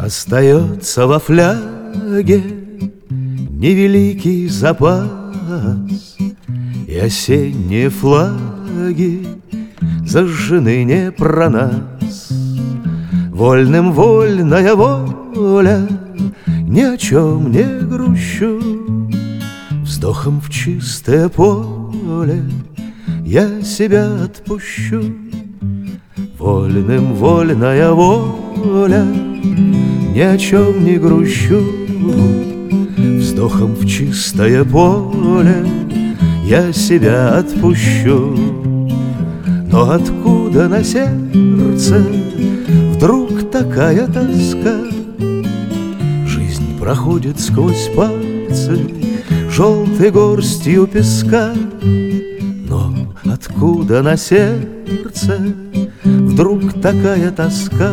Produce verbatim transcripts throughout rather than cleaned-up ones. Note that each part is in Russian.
Остается во фляге невеликий запас, и осенние флаги зажжены не про нас. Вольным вольная воля, ни о чем не грущу. Вздохом в чистое поле я себя отпущу. Вольным вольная воля, ни о чем не грущу. Вздохом в чистое поле я себя отпущу. Но откуда на сердце вдруг такая тоска? Жизнь проходит сквозь пальцы желтой горстью песка. Но откуда на сердце вдруг такая тоска?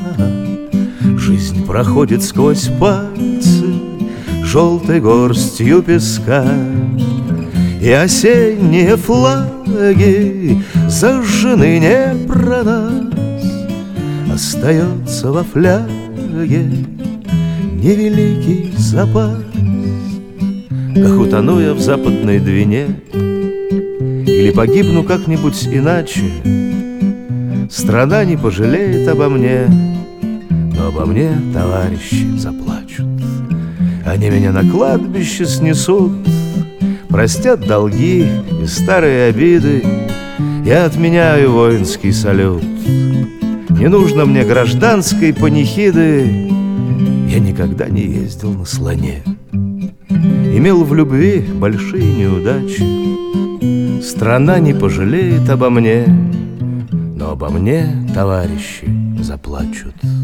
Жизнь проходит сквозь пальцы желтой горстью песка. И осенние флаги зажжены не про нас. Остается во фляге невеликий запас. Как утону я в западной Двине или погибну как-нибудь иначе, страна не пожалеет обо мне, но обо мне товарищи заплачут. Они меня на кладбище снесут, простят долги и старые обиды. Я отменяю воинский салют. Не нужно мне гражданской панихиды. Я никогда не ездил на слоне, имел в любви большие неудачи. Страна не пожалеет обо мне, но обо мне товарищи заплачут.